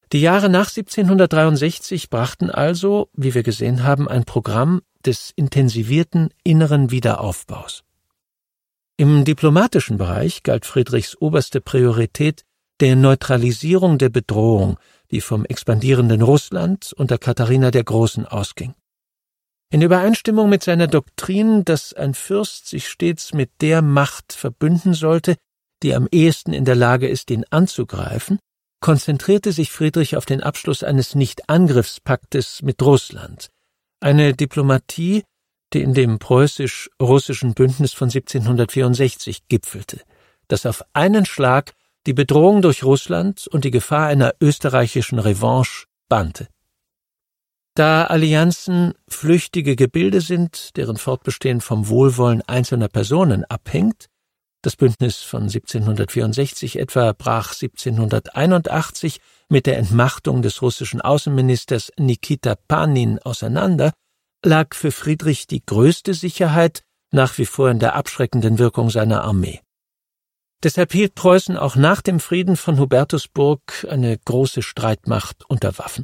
Die Jahre nach 1763 brachten also, wie wir gesehen haben, ein Programm des intensivierten inneren Wiederaufbaus. Im diplomatischen Bereich galt Friedrichs oberste Priorität der Neutralisierung der Bedrohung, die vom expandierenden Russland unter Katharina der Großen ausging. In Übereinstimmung mit seiner Doktrin, dass ein Fürst sich stets mit der Macht verbünden sollte, die am ehesten in der Lage ist, ihn anzugreifen, konzentrierte sich Friedrich auf den Abschluss eines Nicht-Angriffspaktes mit Russland, eine Diplomatie, die in dem preußisch-russischen Bündnis von 1764 gipfelte, das auf einen Schlag die Bedrohung durch Russland und die Gefahr einer österreichischen Revanche bannte. Da Allianzen flüchtige Gebilde sind, deren Fortbestehen vom Wohlwollen einzelner Personen abhängt, das Bündnis von 1764 etwa brach 1781 mit der Entmachtung des russischen Außenministers Nikita Panin auseinander, lag für Friedrich die größte Sicherheit nach wie vor in der abschreckenden Wirkung seiner Armee. Deshalb hielt Preußen auch nach dem Frieden von Hubertusburg eine große Streitmacht unter Waffen.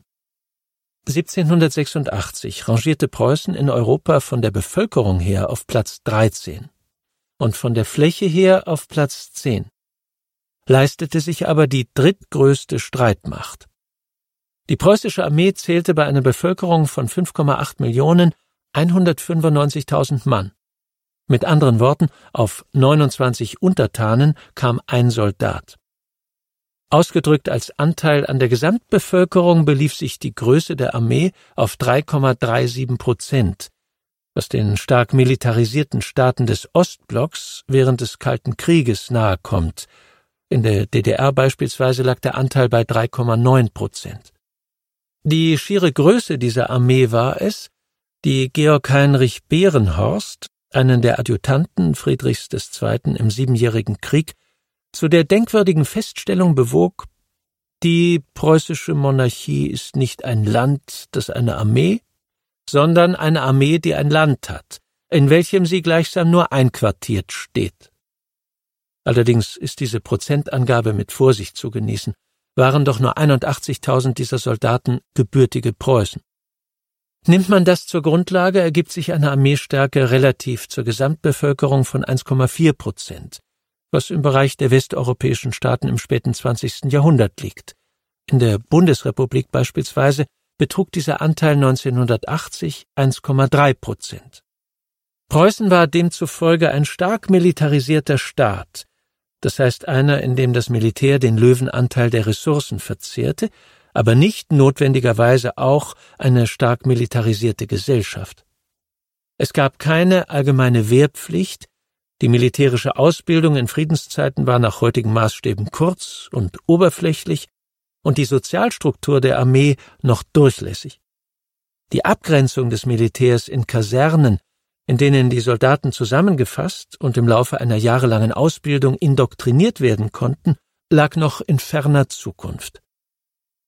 1786 rangierte Preußen in Europa von der Bevölkerung her auf Platz 13 und von der Fläche her auf Platz 10, leistete sich aber die drittgrößte Streitmacht. Die preußische Armee zählte bei einer Bevölkerung von 5,8 Millionen 195.000 Mann. Mit anderen Worten, auf 29 Untertanen kam ein Soldat. Ausgedrückt als Anteil an der Gesamtbevölkerung belief sich die Größe der Armee auf 3,37%, was den stark militarisierten Staaten des Ostblocks während des Kalten Krieges nahe kommt. In der DDR beispielsweise lag der Anteil bei 3,9%. Die schiere Größe dieser Armee war es, die Georg Heinrich Behrenhorst, einen der Adjutanten Friedrichs II. Im Siebenjährigen Krieg, zu der denkwürdigen Feststellung bewog: Die preußische Monarchie ist nicht ein Land, das eine Armee, sondern eine Armee, die ein Land hat, in welchem sie gleichsam nur einquartiert steht. Allerdings ist diese Prozentangabe mit Vorsicht zu genießen, waren doch nur 81.000 dieser Soldaten gebürtige Preußen. Nimmt man das zur Grundlage, ergibt sich eine Armeestärke relativ zur Gesamtbevölkerung von 1,4%, was im Bereich der westeuropäischen Staaten im späten 20. Jahrhundert liegt. In der Bundesrepublik beispielsweise betrug dieser Anteil 1980 1,3%. Preußen war demzufolge ein stark militarisierter Staat, das heißt einer, in dem das Militär den Löwenanteil der Ressourcen verzehrte, aber nicht notwendigerweise auch eine stark militarisierte Gesellschaft. Es gab keine allgemeine Wehrpflicht, die militärische Ausbildung in Friedenszeiten war nach heutigen Maßstäben kurz und oberflächlich und die Sozialstruktur der Armee noch durchlässig. Die Abgrenzung des Militärs in Kasernen, in denen die Soldaten zusammengefasst und im Laufe einer jahrelangen Ausbildung indoktriniert werden konnten, lag noch in ferner Zukunft.